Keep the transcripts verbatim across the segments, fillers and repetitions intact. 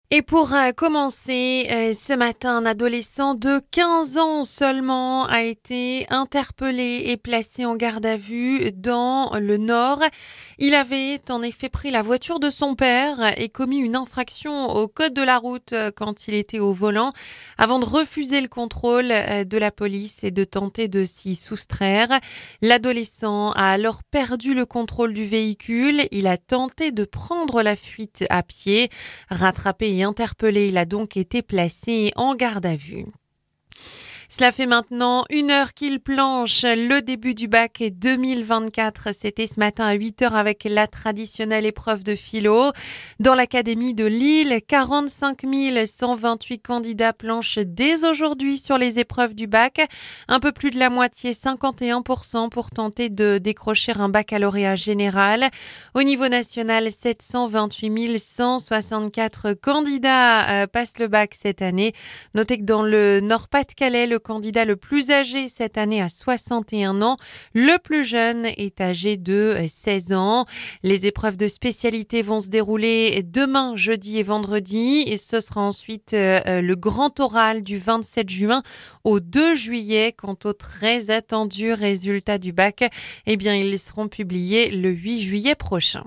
Et pour euh, commencer, euh, ce matin, un adolescent de quinze ans seulement a été interpellé et placé en garde à vue dans le Nord. Il avait en effet pris la voiture de son père et commis une infraction au code de la route euh, quand il était au volant avant de refuser le contrôle euh, de la police et de tenter de s'y soustraire. L'adolescent a alors perdu le contrôle du véhicule. Il a tenté de prendre la fuite à pied. Rattrapé et interpellé, il a donc été placé en garde à vue. Cela fait maintenant une heure qu'il planche. Le début du bac deux mille vingt-quatre, c'était ce matin à huit heures avec la traditionnelle épreuve de philo. Dans l'académie de Lille, quarante-cinq mille cent vingt-huit candidats planchent dès aujourd'hui sur les épreuves du bac. Un peu plus de la moitié, cinquante et un pour cent, pour tenter de décrocher un baccalauréat général. Au niveau national, sept cent vingt-huit mille cent soixante-quatre candidats euh, passent le bac cette année. Notez que dans le Nord-Pas-de-Calais, le candidat le plus âgé cette année a soixante et un ans. Le plus jeune est âgé de seize ans. Les épreuves de spécialité vont se dérouler demain, jeudi et vendredi. Et ce sera ensuite euh, le grand oral du vingt-sept juin au deux juillet. Quant aux très attendus résultats du bac, eh bien, ils seront publiés le huit juillet prochain.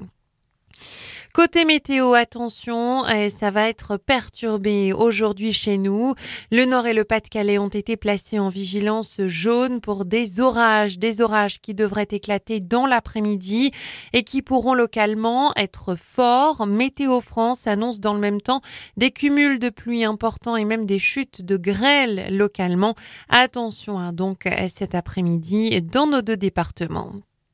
Côté météo, attention, ça va être perturbé aujourd'hui chez nous. Le Nord et le Pas-de-Calais ont été placés en vigilance jaune pour des orages, des orages qui devraient éclater dans l'après-midi et qui pourront localement être forts. Météo France annonce dans le même temps des cumuls de pluie importants et même des chutes de grêle localement. Attention hein, donc cet après-midi dans nos deux départements.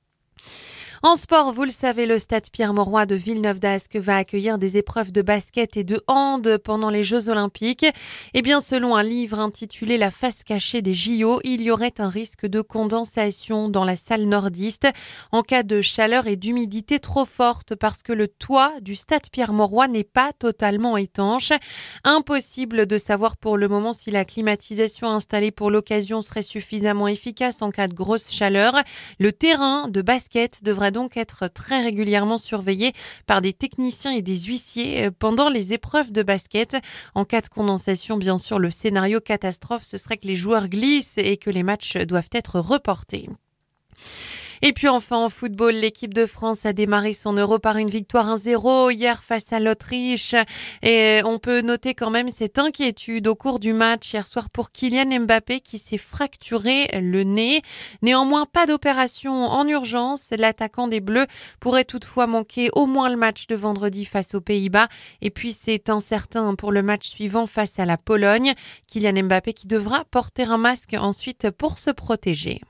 En sport, vous le savez, le stade Pierre-Mauroy de Villeneuve-d'Ascq va accueillir des épreuves de basket et de hand pendant les Jeux Olympiques. Eh bien, selon un livre intitulé La face cachée des J O, il y aurait un risque de condensation dans la salle nordiste en cas de chaleur et d'humidité trop forte parce que le toit du stade Pierre-Mauroy n'est pas totalement étanche. Impossible de savoir pour le moment si la climatisation installée pour l'occasion serait suffisamment efficace en cas de grosse chaleur. Le terrain de basket devrait donc être très régulièrement surveillé par des techniciens et des huissiers pendant les épreuves de basket. En cas de condensation, bien sûr, le scénario catastrophe, ce serait que les joueurs glissent et que les matchs doivent être reportés. Et puis enfin en football, l'équipe de France a démarré son Euro par une victoire un zéro hier face à l'Autriche. Et on peut noter quand même cette inquiétude au cours du match hier soir pour Kylian Mbappé qui s'est fracturé le nez. Néanmoins, pas d'opération en urgence. L'attaquant des Bleus pourrait toutefois manquer au moins le match de vendredi face aux Pays-Bas. Et puis c'est incertain pour le match suivant face à la Pologne. Kylian Mbappé qui devra porter un masque ensuite pour se protéger.